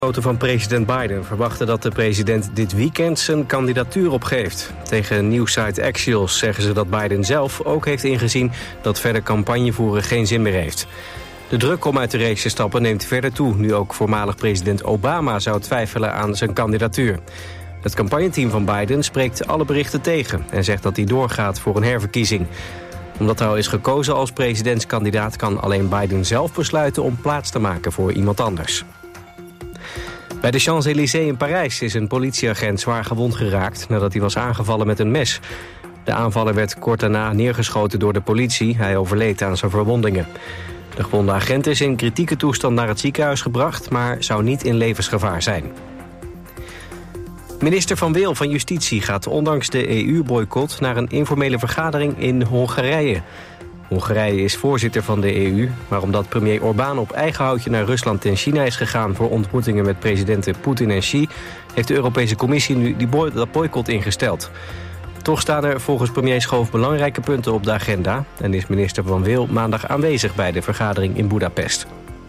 Van president Biden verwachten dat de president dit weekend zijn kandidatuur opgeeft. Tegen nieuwssite Axios zeggen ze dat Biden zelf ook heeft ingezien dat verder campagne voeren geen zin meer heeft. De druk om uit de race te stappen neemt verder toe, nu ook voormalig president Obama zou twijfelen aan zijn kandidatuur. Het campagneteam van Biden spreekt alle berichten tegen en zegt dat hij doorgaat voor een herverkiezing. Omdat hij al is gekozen als presidentskandidaat kan alleen Biden zelf besluiten om plaats te maken voor iemand anders. Bij de Champs-Élysées in Parijs is een politieagent zwaar gewond geraakt nadat hij was aangevallen met een mes. De aanvaller werd kort daarna neergeschoten door de politie. Hij overleed aan zijn verwondingen. De gewonde agent is in kritieke toestand naar het ziekenhuis gebracht, maar zou niet in levensgevaar zijn. Minister Van Wil van Justitie gaat ondanks de EU-boycott naar een informele vergadering in Hongarije. Hongarije is voorzitter van de EU, maar omdat premier Orbán op eigen houtje naar Rusland en China is gegaan voor ontmoetingen met presidenten Poetin en Xi, heeft de Europese Commissie nu dat boycott ingesteld. Toch staan er volgens premier Schoof belangrijke punten op de agenda en is minister Van Wil maandag aanwezig bij de vergadering in Budapest.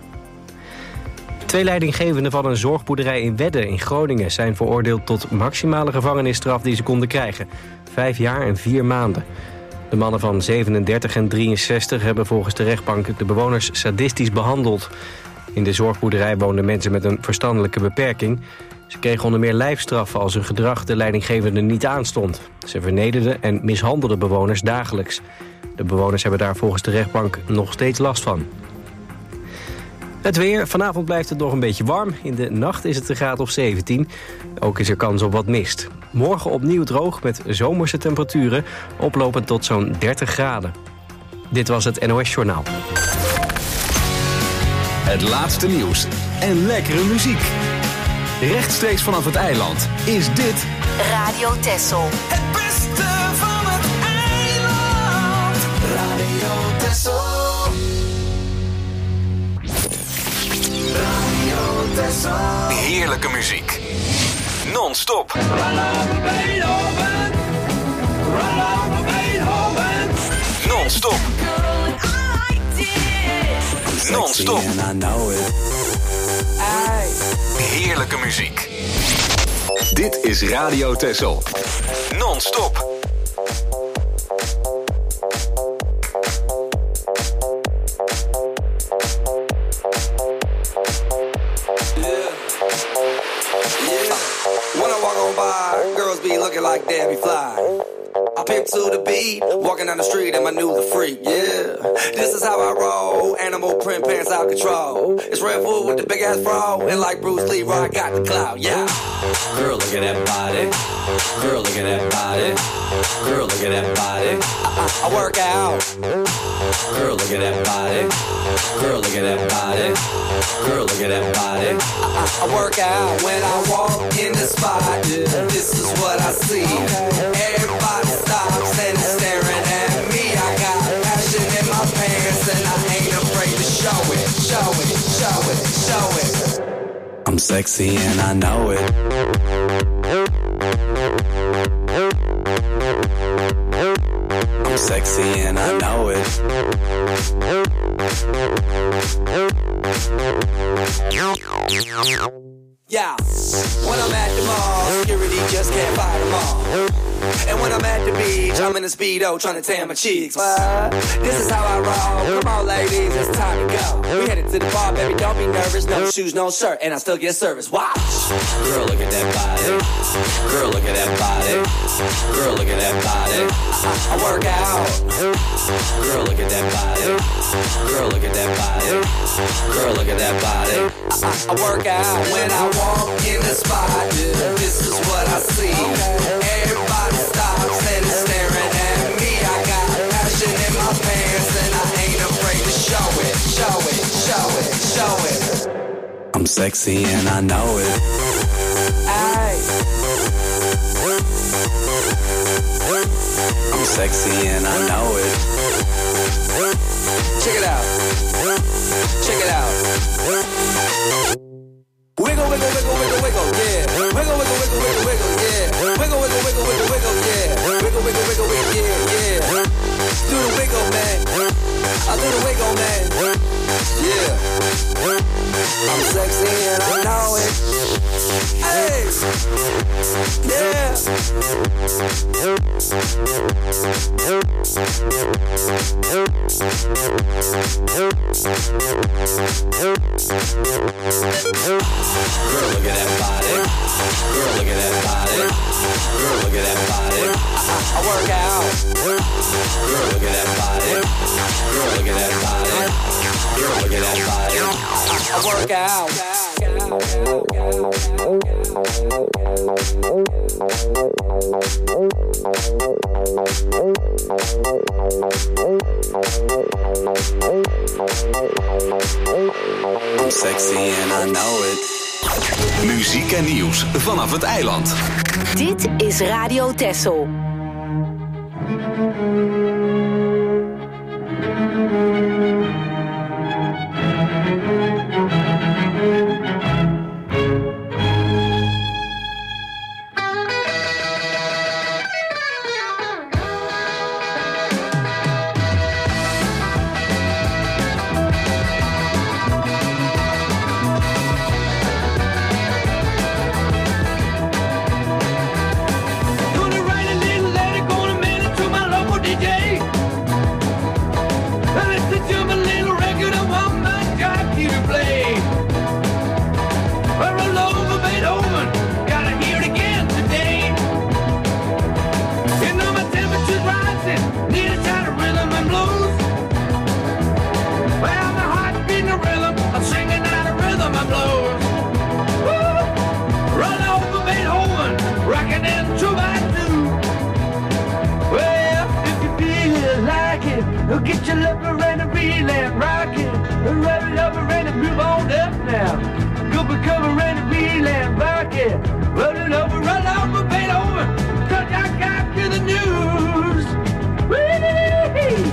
2 leidinggevenden van een zorgboerderij in Wedde in Groningen zijn veroordeeld tot maximale gevangenisstraf die ze konden krijgen. 5 jaar en 4 maanden. De mannen van 37 en 63 hebben volgens de rechtbank de bewoners sadistisch behandeld. In de zorgboerderij woonden mensen met een verstandelijke beperking. Ze kregen onder meer lijfstraffen als hun gedrag de leidinggevende niet aanstond. Ze vernederden en mishandelden bewoners dagelijks. De bewoners hebben daar volgens de rechtbank nog steeds last van. Het weer. Vanavond blijft het nog een beetje warm. In de nacht is het een graad of 17. Ook is er kans op wat mist. Morgen opnieuw droog met zomerse temperaturen, oplopend tot zo'n 30 graden. Dit was het NOS Journaal. Het laatste nieuws en lekkere muziek. Rechtstreeks vanaf het eiland is dit Radio Texel. Het beste van het eiland. Radio Texel. Radio Texel. heerlijke muziek. Non-stop. Non-stop. Non-stop. Heerlijke muziek. Dit is Radio Texel. Non-stop. When I walk on by, girls be looking like Debbie Fly. I pimp to the beat, walking down the street and my new the freak, yeah. This is how I roll, animal print pants out control. It's Red Bull with the big ass bra, and like Bruce Lee, I got the clout, yeah. Girl, look at that body. Girl, look at that body. Girl, look at that body. I work out. Girl, look at that body. Girl, look at that body. Girl, look at that body. I work out when I walk in the spot. This is what I see. Everybody stops and is staring at me. I got passion in my pants and I ain't afraid to show it. Show it, show it, show it. I'm sexy and I know it. I'm sexy and I know it. Yeah, when I'm at the mall, security just can't fight them all. And when I'm at the beach, I'm in a Speedo trying to tan my cheeks. But this is how I roll. Come on, ladies, it's time to go. We headed to the bar, baby, don't be nervous. No shoes, no shirt, and I still get service. Watch. Girl, look at that body. Girl, look at that body. Girl, look at that body. I work out. Girl, look at that body. Girl, look at that body. Girl, look at that body. I work out when I walk in the spot. This is what I see. Everybody stops and is staring at me. I got passion in my pants and I ain't afraid to show it. Show it, show it, show it. I'm sexy and I know it. Ay. I'm sexy and I know it. Check it out. Check it out. Wiggle, wiggle, wiggle, wiggle, wiggle, yeah. Wiggle, wiggle, wiggle, wiggle, wiggle, yeah. Wiggle, wiggle, wiggle, wiggle, wiggle, yeah. Wiggle, wiggle, wiggle, wiggle, yeah, yeah. Do the wiggle, man. I do the wiggle, man. Yeah. I'm sexy and I know it. Hey, yeah. Girl, look at that body. Girl, look at that body. Girl, look at that body. I work out. Girl, look at that body. Girl, look at that body. Girl, look at that body. I work out. I'm sexy and I know it. Muziek en nieuws vanaf het eiland. Dit is Radio Texel. Get your lover and a reel and rock it. Rub it over and a move on up now. Go become a reel and rock it. Roll it over, Beethoven. Cause I got you the news. Whee!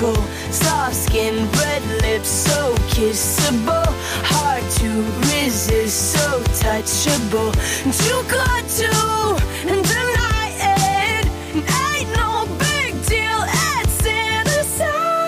magical. Soft skin, red lips, so kissable. Hard to resist, so touchable. Too good to deny it. Ain't no big deal, it's innocent.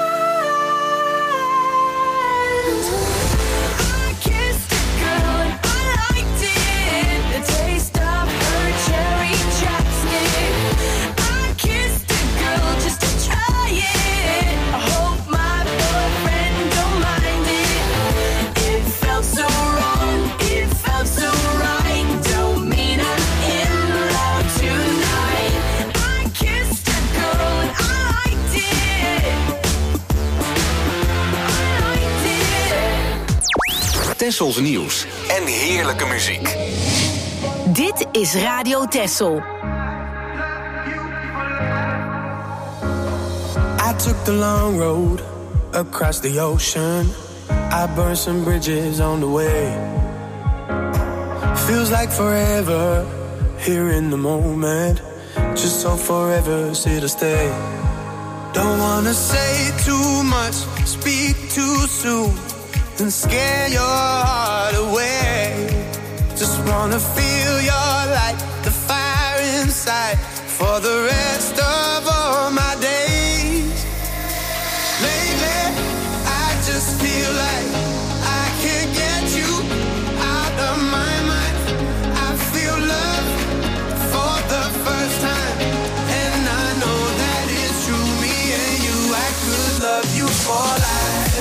I kissed a girl and I liked it. The taste of her cherry chapstick. I kissed a girl just to try it. I hope my boyfriend don't mind it. It felt so wrong, it felt so right. Don't mean I'm in love tonight. I kissed a girl and I liked it. I liked it. Tessels nieuws en heerlijke muziek. Dit is Radio Tessel. I took the long road across the ocean. I burned some bridges on the way. Feels like forever here in the moment. Just so forever here to stay. Don't wanna say too much, speak too soon, and scare your heart away. Just wanna feel your light, the fire inside, for the rest of all my days. Lately, I just feel like I can't get you out of my mind. I feel love for the first time, and I know that it's true. Me and you, I could love you for life.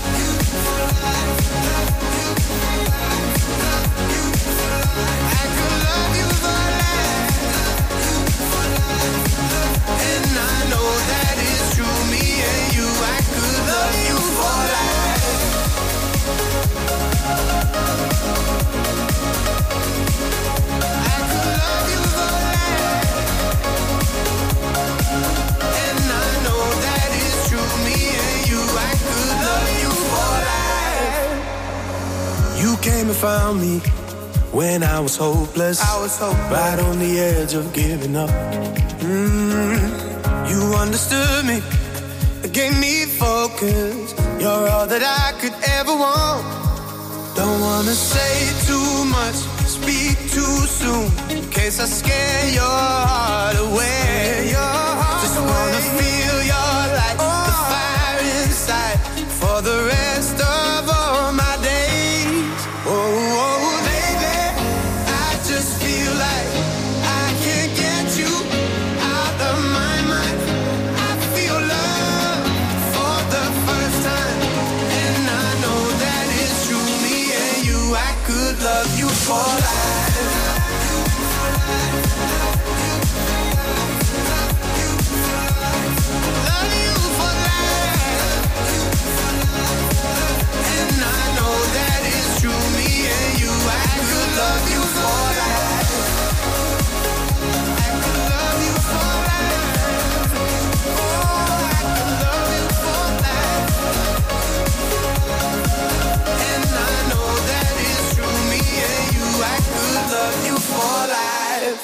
I could love you for life. And I know that it's true. Me and you, I could love you for life. I could love you for life. And I know that it's true. Me and you, I could love you for life. You came and found me when I was hopeless. Right on the edge of giving up. You understood me, gave me focus. You're all that I could ever want. Don't wanna say too much, speak too soon, in case I scare your heart away. Just wanna feel your light, the fire inside, for the rest of all my days. Oh, baby, I just feel like I can't get you out of my mind. I feel love for the first time, and I know that it's true. Me and you, I could love you for life. Love you for life. And I know that it's true. Me and you, I could love you for life. I could love you for life. Oh, I could love you for life. And I know that it's true. Me and you, I could love you for life.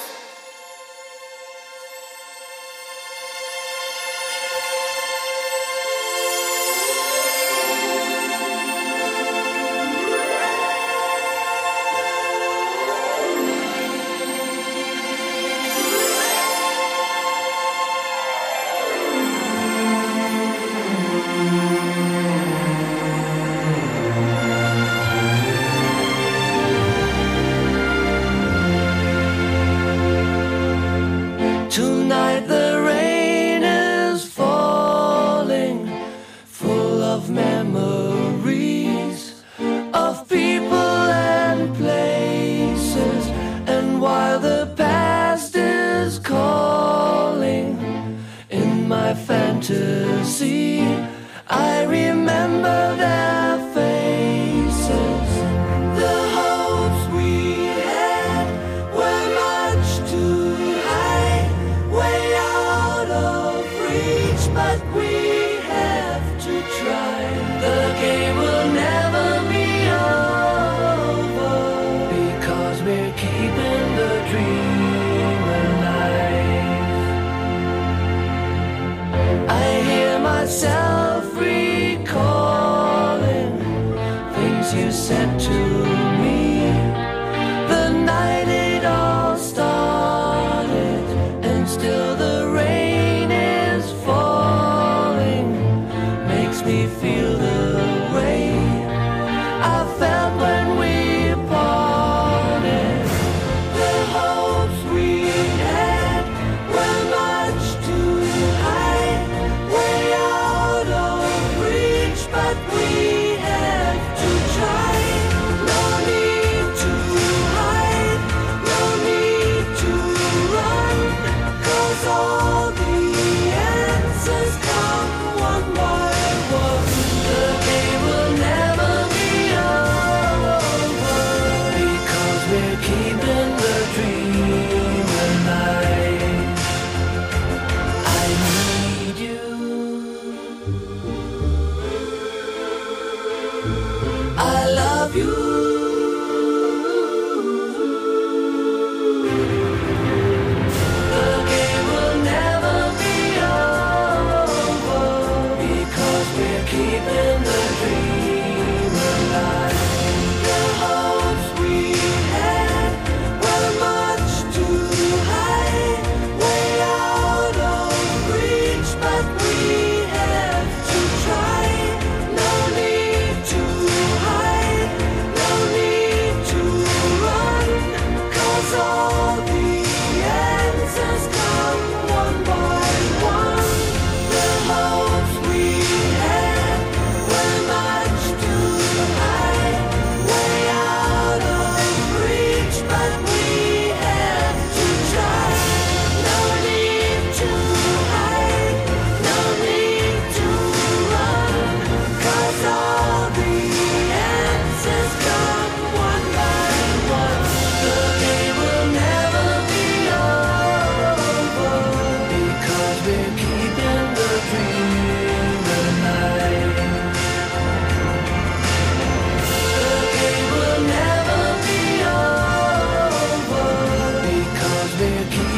Tonight the rain is falling, full of memories of people and places. And while the past is calling in my fantasy, I remember their faces. The hopes we had were much too high, way out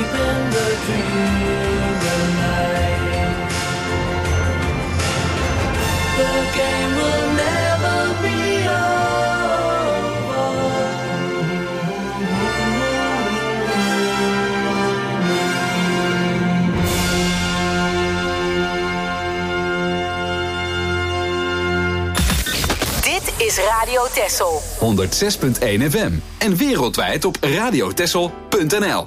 in the dream tonight. The game will never be Is Radio Texel 106.1 FM en wereldwijd op radiotexel.nl.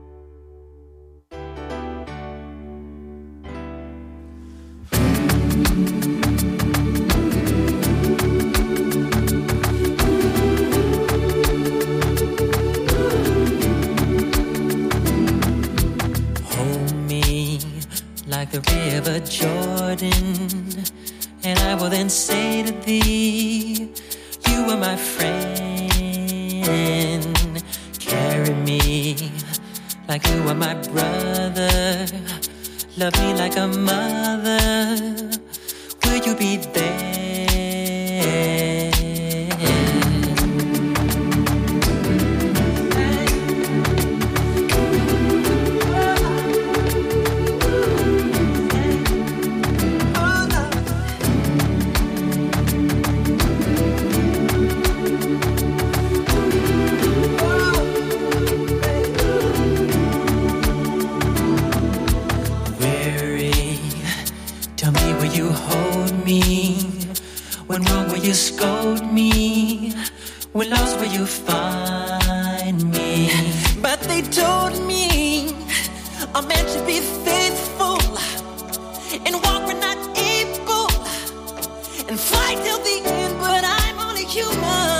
Hold me like the river Jordan, and I will then say to thee, you are my friend. Carry me like you are my brother. Love me like a mother. Will you be there? When wrong, will you scold me? When lost, will you find me? But they told me a man should be faithful and walk when not able and fight till the end, but I'm only human.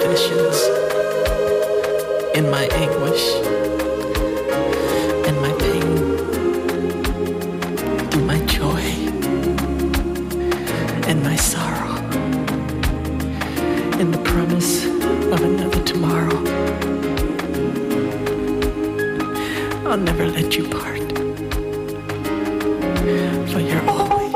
In my anguish and my pain. apart. But you're always.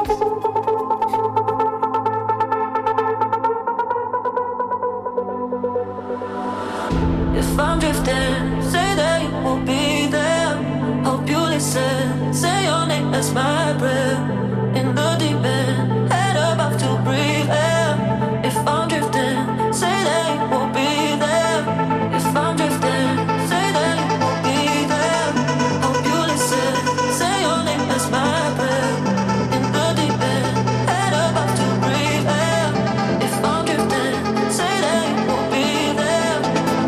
If I'm drifting, say that you will be there. Hope you listen, say your name as my prayer. In the deep end, head above to breathe air. If I'm drifting, say that you will be there. If I'm drifting, say that you will be there. Hope you listen, say your name as my prayer. In the deep end, head above to breathe air. If I'm drifting, say that you will be there.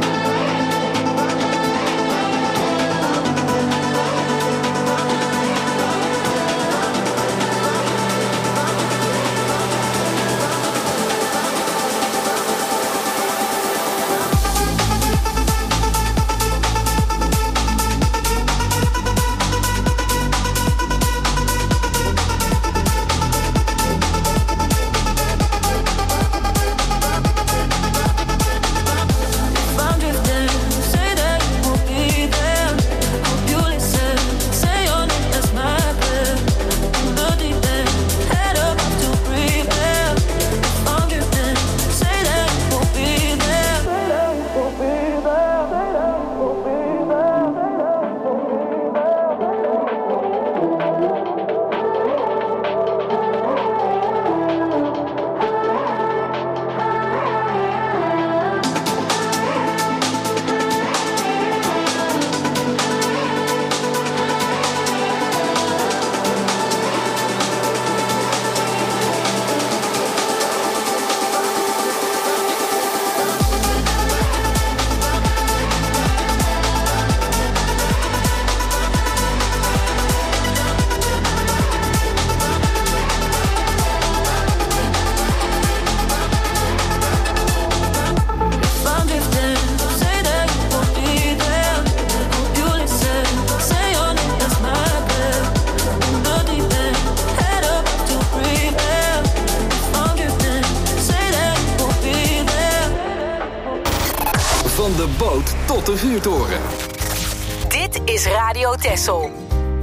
Van de boot tot de vuurtoren. Dit is Radio Texel.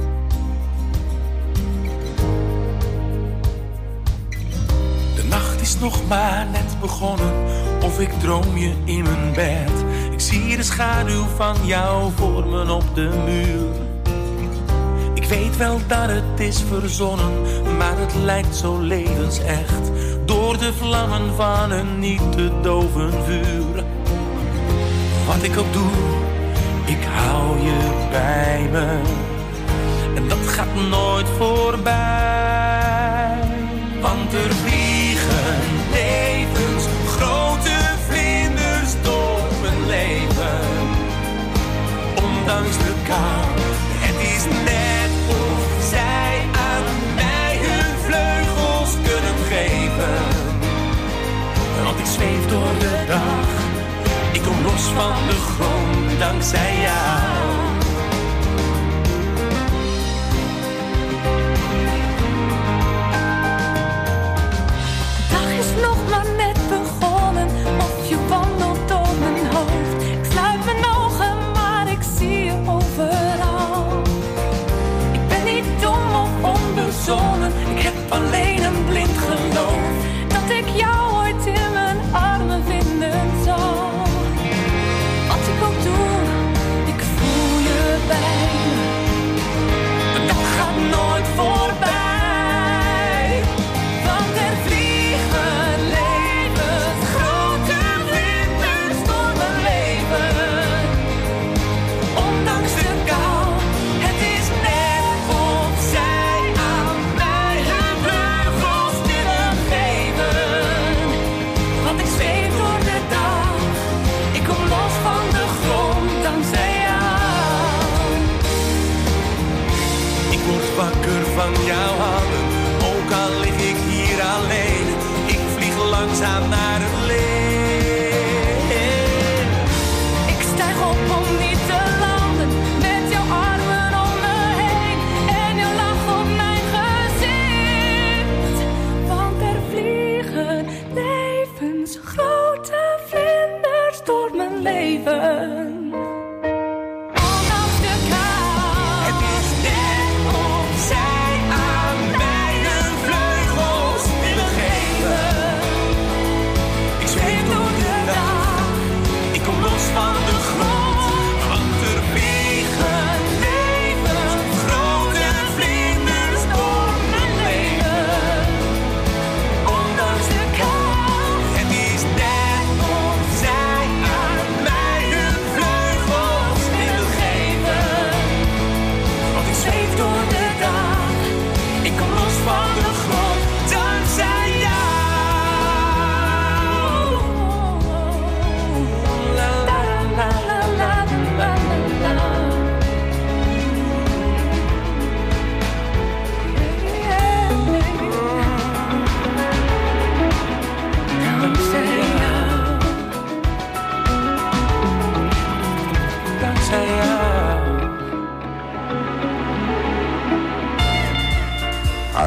De nacht is nog maar net begonnen, of ik droom je in mijn bed. Ik zie de schaduw van jou vormen op de muur. Ik weet wel dat het is verzonnen, maar het lijkt zo levensecht. Door de vlammen van een niet te doven vuur. Wat ik ook doe, ik hou je bij me. En dat gaat nooit voorbij. Want er vliegen levensgrote vlinders door mijn leven. Ondanks de kou, het is net of zij aan mij hun vleugels kunnen geven. Want ik zweef door de dag. Ik kom los van de grond dankzij jou. De dag is nog maar net begonnen, of je wandelt door mijn hoofd. Ik sluit mijn ogen, maar ik zie je overal. Ik ben niet dom of onbezonnen, ik heb alleen een blind geloof. Dat ik jou ooit in mijn armen vinden zal. Wat ik ook doe, ik voel je bij me. De dag gaat nooit voorbij. Want er vliegen levensgrote vlinders door mijn leven. Ondanks de kou, het is net of zij aan mij hun vleugels willen geven. Want ik zweef door de dag, ik kom los van de grond dankzij jou. Ik word wakker van jouw handen, ook al lig ik hier alleen. Ik vlieg langzaam naar het licht. Ik stijg op om niet te landen, met jouw armen om me heen. En je lach op mijn gezicht. Want er vliegen levensgrote vlinders door mijn leven. Ondanks de kou, Het is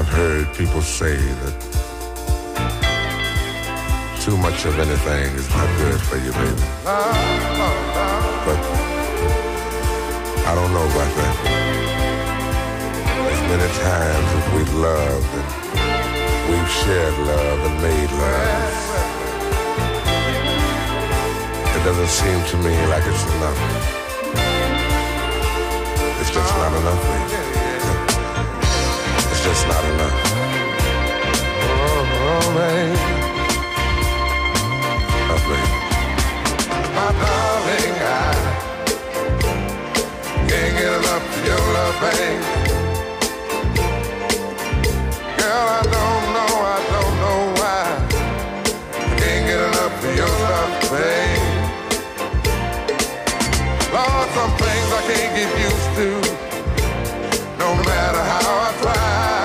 I've heard people say that too much of anything is not good for you, baby. But I don't know about that. As many times as we've loved and we've shared love and made love, it doesn't seem to me like it's enough. It's just not enough, baby. It's just not enough. Oh, baby. Oh, baby. My darling, I can't get enough of your love, baby. Girl, I don't know why I can't get enough of your love, baby. Lord, some things I can't get used to, no matter how I try.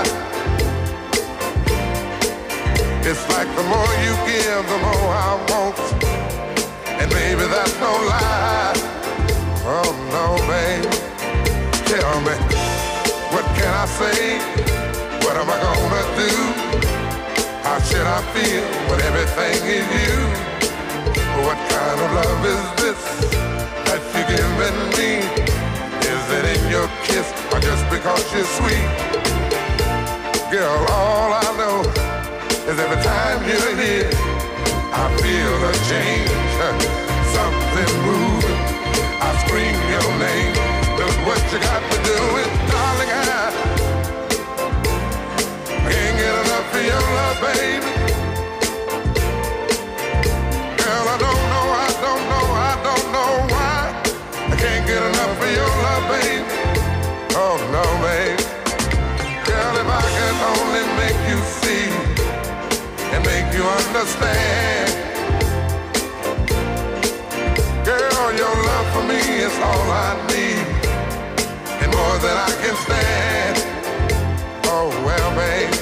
It's like the more you give, the more I want. And baby, that's no lie. Oh no, baby. Tell me, what can I say? What am I gonna do? How should I feel when everything is you? What kind of love is this that you're giving me? Is it in your kiss or just because you're sweet? Girl, all I know is every time you're here, I feel a change, something moving. I scream your name. Look what you got to do with, darling, I can't get enough of your love, baby. Girl, I don't know why I can't get enough of your love, baby. Oh no, baby. Girl, if I could only make you see and make you understand. Girl, your love for me is all I need, and more than I can stand. Oh well, babe,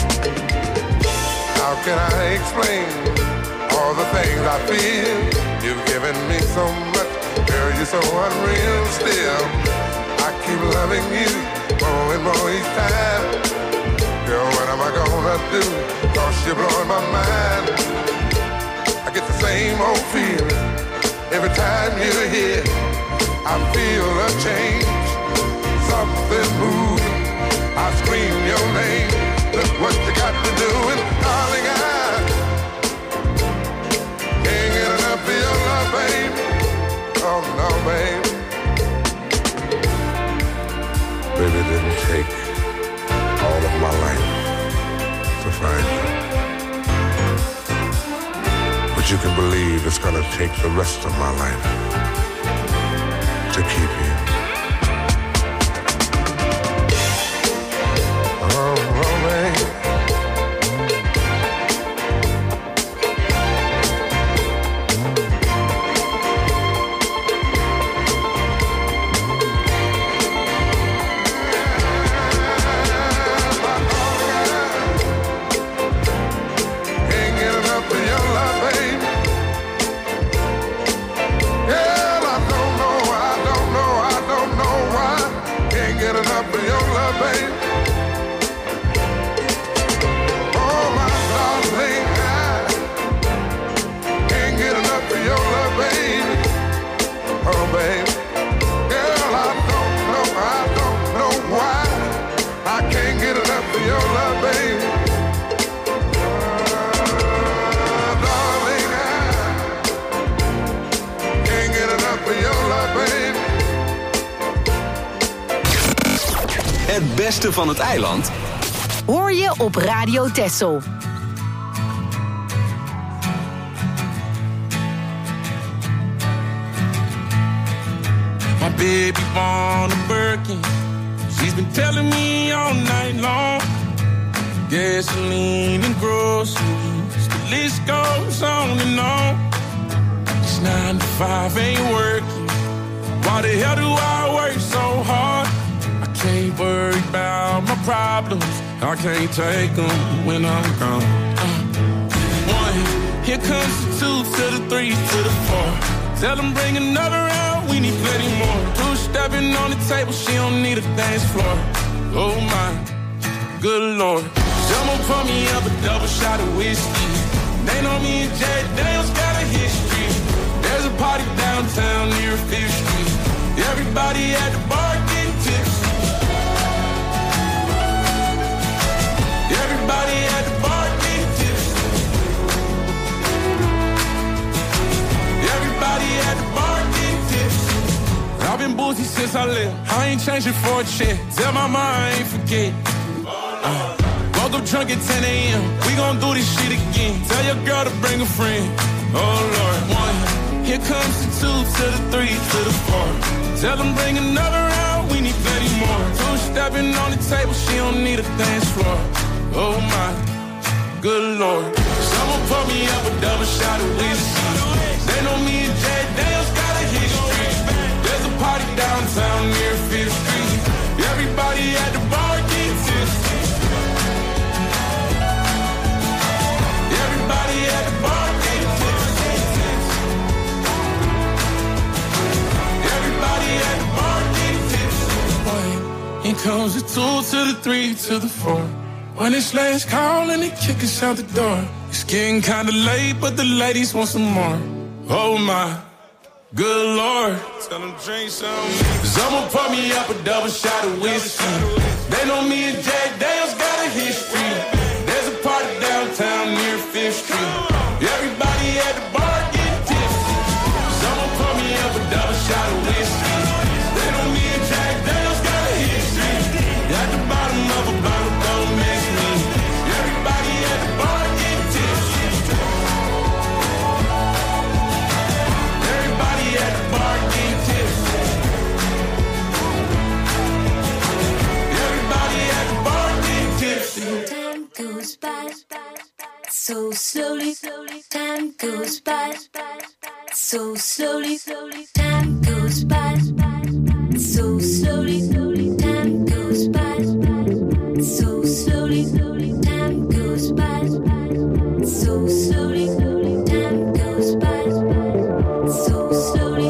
how can I explain all the things I feel? You've given me so much, girl, you're so unreal still. I keep loving you more and more each time. Girl, what am I gonna do? 'Cause you're blowing my mind. I get the same old feeling every time you're here. I feel a change, something moving. I scream your name. Look what you got to do, and darling, I can't get enough of your love, baby. Oh no, baby. Baby, it didn't take all of my life to find you, but you can believe it's gonna take the rest of my life to keep you. Oh, baby. Het beste van het eiland hoor je op Radio Texel. My baby born a Birkin. She's been telling me all night long. Gasoline and groceries, the list goes on and on. This 9 to 5 ain't working. Why the hell do I work so hard? I can't worry about my problems. I can't take them when I'm gone. 1, here comes the 2 to the 3 to the 4. Tell them bring another round, we need plenty more. 2 stepping on the table, she don't need a dance floor. Oh my, good Lord. Someone pour me up a double shot of whiskey. They know me and Jack Daniels got a history. There's a party downtown near 5th Street. Everybody at the bar getting tipsy. Everybody at the bar getting tipsy. Everybody at the bar getting tipsy. I've been boozy since I left. I ain't changing for a check. Tell my mom I ain't forget. Woke up drunk at 10 a.m. We gon' do this shit again. Tell your girl to bring a friend. Oh Lord, 1. Here comes the 2 to the 3 to the 4. Tell them bring another round. We need plenty more. 2 stepping on the table. She don't need a dance floor. Oh my, good Lord. Someone pour me up a double shot of whiskey. They know me and Jack Daniels got a history. There's a party downtown near 5th Street. Everybody at the bar getting tipsy. Everybody at the bar getting tipsy. Everybody at the bar getting tipsy. Here comes the 2 to the 3 to the 4. When it's last call and they kick us out the door. It's getting kinda late, but the ladies want some more. Oh my, good Lord. Tell them drink some. Someone pour me up a double shot of whiskey. They know me and Jack Daniels got a history. There's a party downtown near 5th Street. Everybody at the bar getting tipsy. Someone pour me up a double shot of whiskey. They know me and Jack Daniels got a history. At the bottom of a bottle, don't miss me. Everybody at the bar getting tipsy. Everybody at the bar getting tipsy. Everybody at the bar getting tipsy. Time goes by so slowly. Time goes by so slowly. Time goes by so slowly. Time goes by so slowly. Time goes by so slowly. Time goes by so slowly.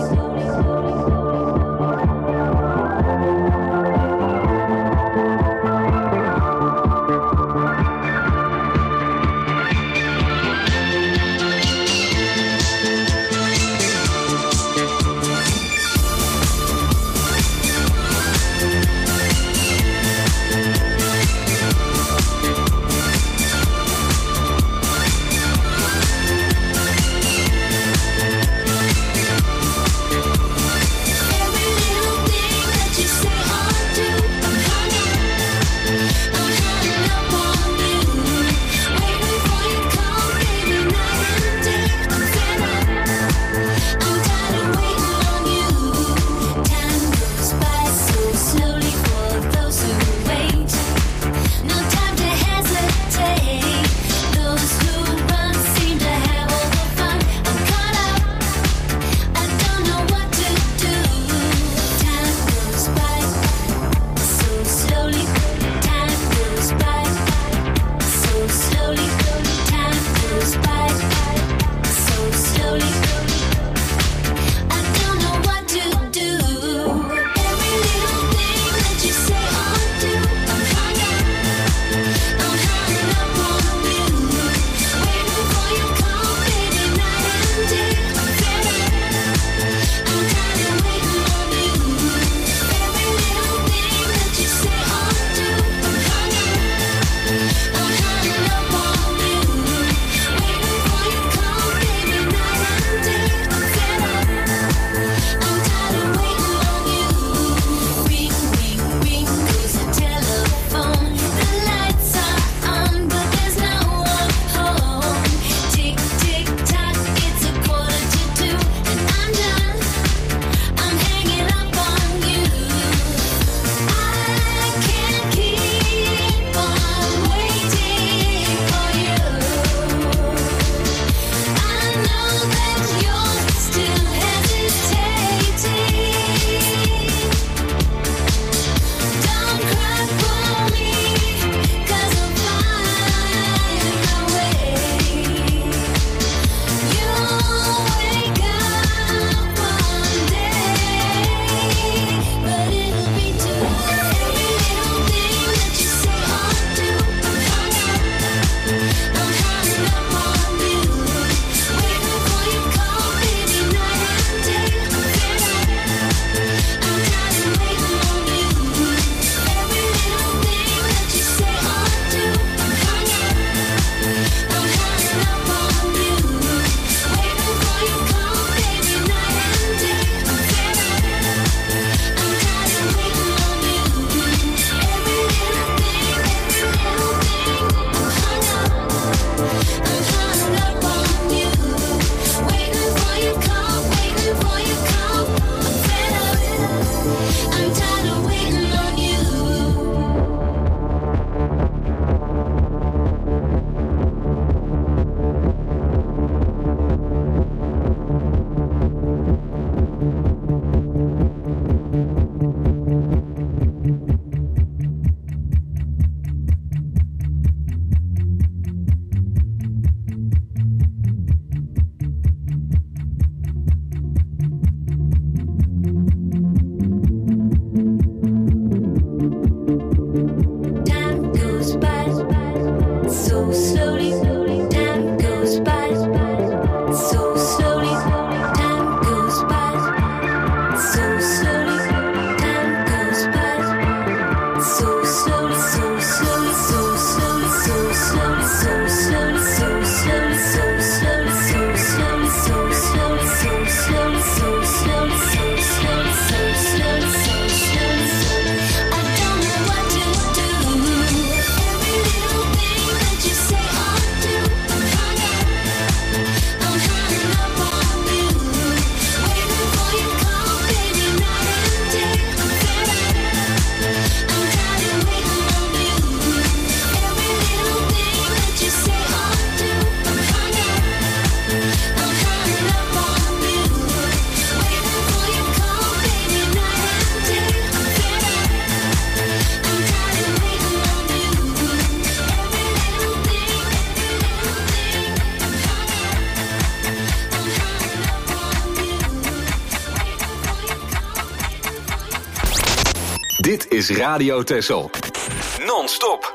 Dit is Radio Texel. Non-stop.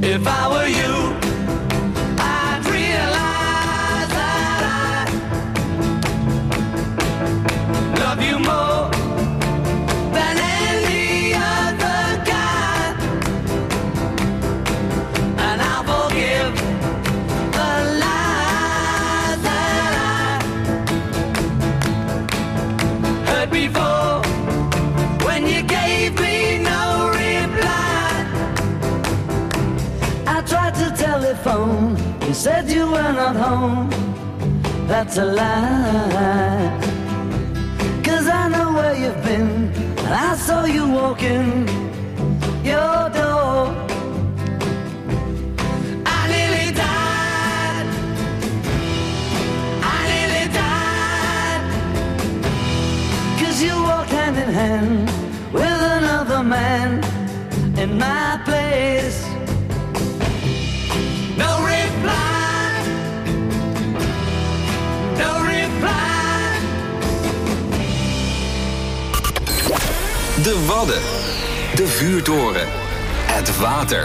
If I were you, I'd realize that I love you more than any other guy, and I'll forgive the lies that I heard before when you gave me no reply. I tried to telephone, you said you were not home. That's a lie, 'cause I know where you've been, and I saw you walking your door. I nearly died, I nearly died, 'cause you walked hand in hand with another man in my place. No reply, no reply. De Wadden. De vuurtoren. Het water.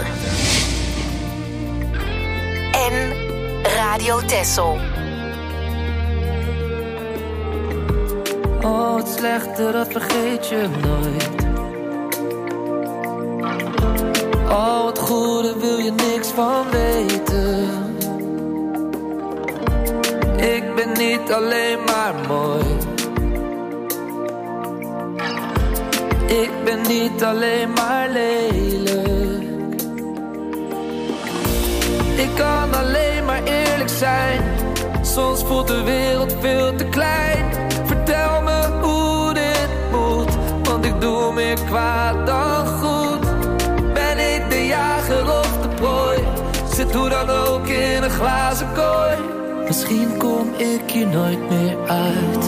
En Radio Texel. Oh, het slechte, dat vergeet je nooit. Oh, het goede wil je niks van weten. Ik ben niet alleen maar mooi. Ik ben niet alleen maar lelijk. Ik kan alleen maar eerlijk zijn. Soms voelt de wereld veel te klein. Vertel me hoe dit moet, want ik doe meer kwaad dan goed. Ben ik de jager of de prooi? Zit hoe dan ook in een glazen kooi. Misschien kom ik hier nooit meer uit.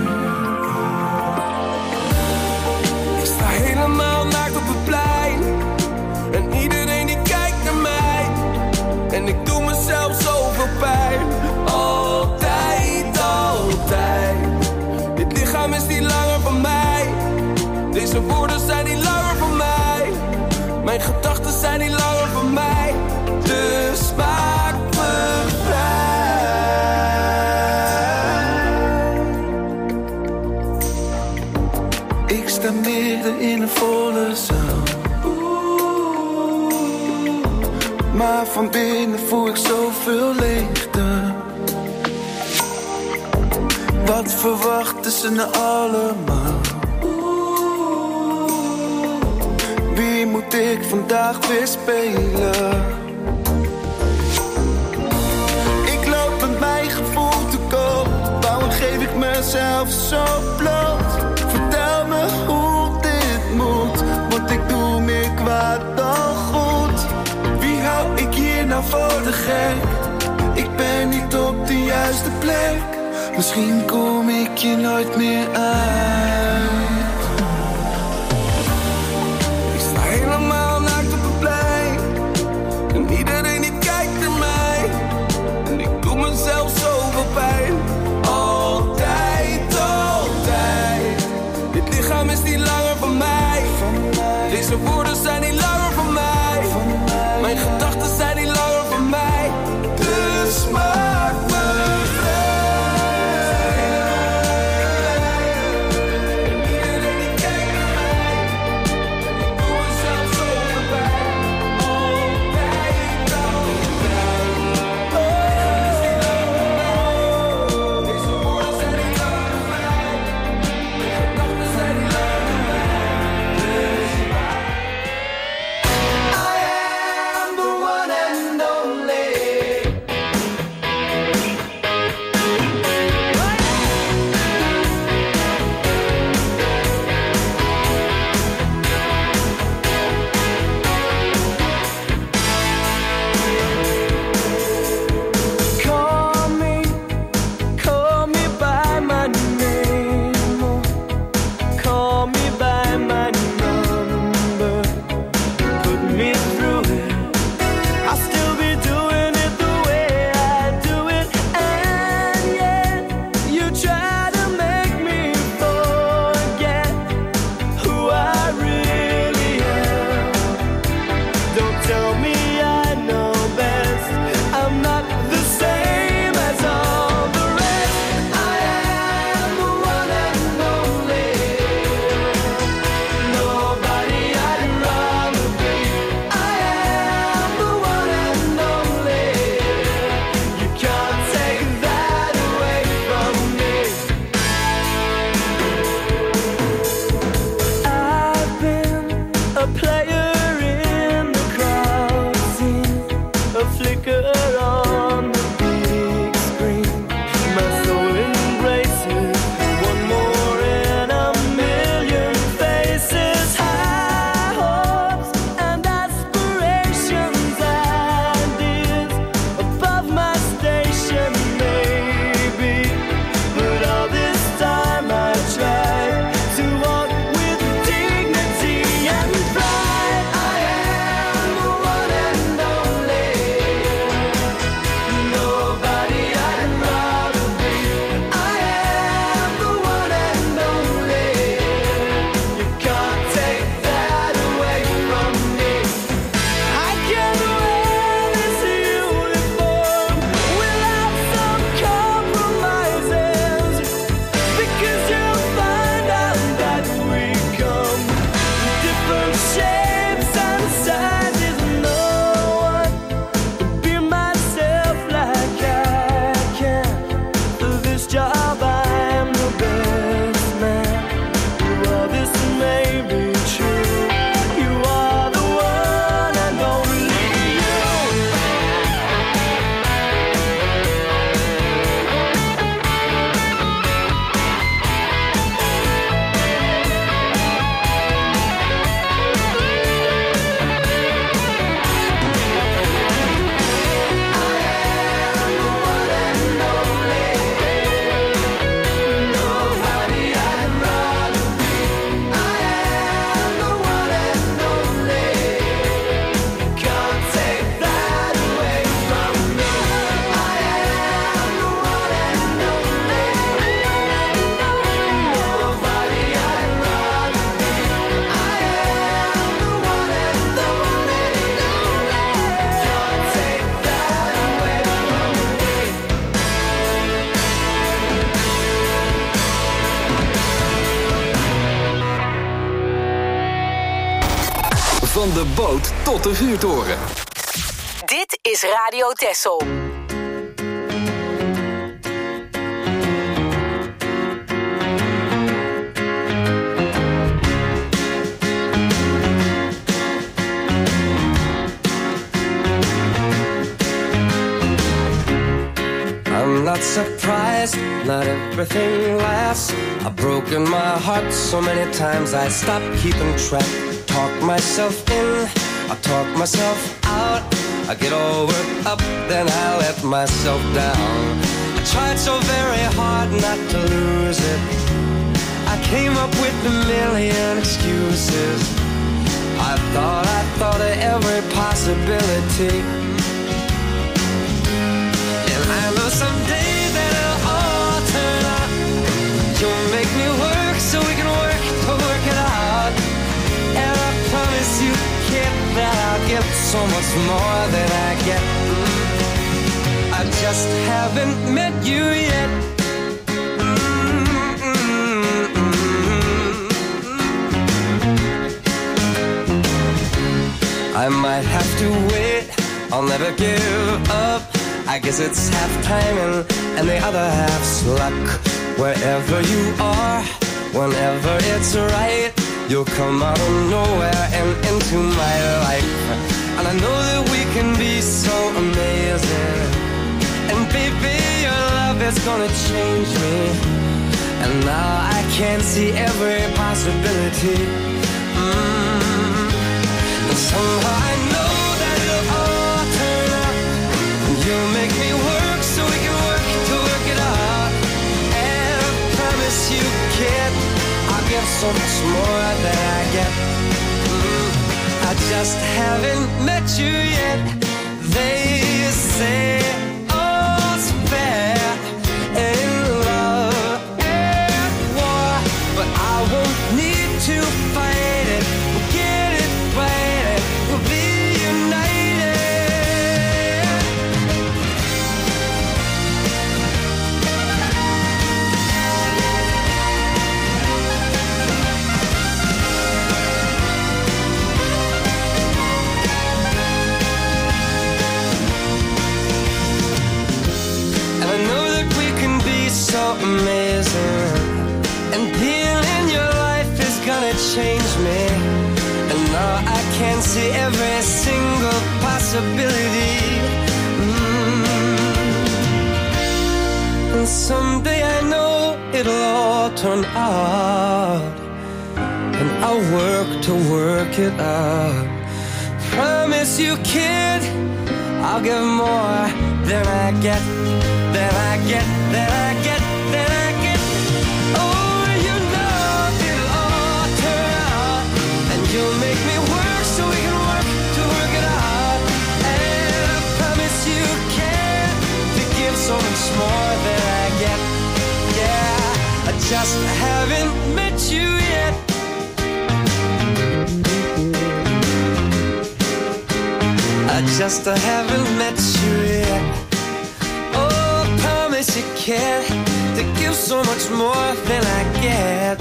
Ik sta helemaal naakt op het plein en iedereen die kijkt naar mij. En ik doe mezelf zoveel pijn. Altijd, altijd. Dit lichaam is niet langer van mij. Deze woorden zijn niet langer van mij. Mijn gedachten zijn niet langer van mij. Dus maak me vrij. Ik sta midden in een volle zaal. Maar van binnen voel ik zoveel leegte. Wat verwachten ze nou allemaal? Wie moet ik vandaag weer spelen? Ik loop met mijn gevoel te koop. Waarom geef ik mezelf zo bloot? Vertel me hoe dit moet, want ik doe meer kwaad dan goed. Wie hou ik hier nou voor de gek? Ik ben niet op de juiste plek. Misschien kom ik je nooit meer uit. Ik sta helemaal naakt op het plein en iedereen die kijkt naar mij. En ik doe mezelf zoveel pijn. Altijd, altijd. Dit lichaam is niet langer van mij. Deze woorden zijn niet langer van mij. Mijn gedachten zijn niet langer van mij. Dus maak me vrij. de boot tot de vuurtoren. Dit is Radio Texel. I'm not surprised, not everything lasts. I've broken my heart so many times I stopped keeping track. Talk myself in, I talk myself out. I get all worked up, then I let myself down. I tried so very hard not to lose it. I came up with a million excuses. I thought of every possibility. I know someday that it'll all turn out. You'll make me work so we can work to work it out. And I promise you, kid, that I'll give so much more than I get. I just haven't met you yet. I might have to wait, I'll never give up. I guess it's half timing and the other half's luck. Wherever you are, whenever it's right, you'll come out of nowhere and into my life. And I know that we can be so amazing. And baby, your love is gonna change me. And now I can see every possibility. And somehow I know that it'll all turn out. You'll make me work so we can work to work it out. And I promise you, kid, I'll give so much more than I get. I just haven't met you yet. They say all's fair in love and war, but I won't need to fight it. We'll get it right, we'll be united. So amazing, and being in your life is gonna change me. And now I can see every single possibility. And someday I know it'll all turn out, and I'll work to work it out. Promise you, kid, I'll give more than I get, than I get, than I get, than I get. Oh, you know it'll all turn out, and you'll make me work so we can work to work it out. And I promise you can to give so much more than I get. Yeah, I just haven't met you yet. I just haven't met you yet. Oh, I promise you can to give so much more than I get.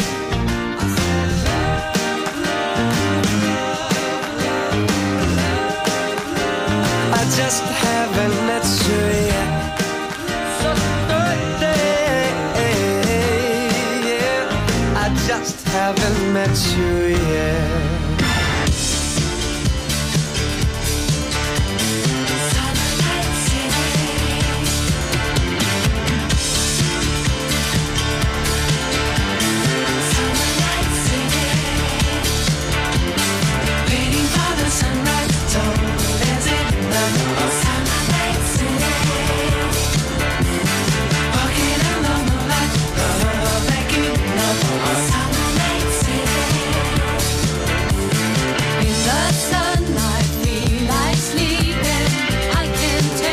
I just haven't met you yet. So birthday, yeah. I just haven't met you yet.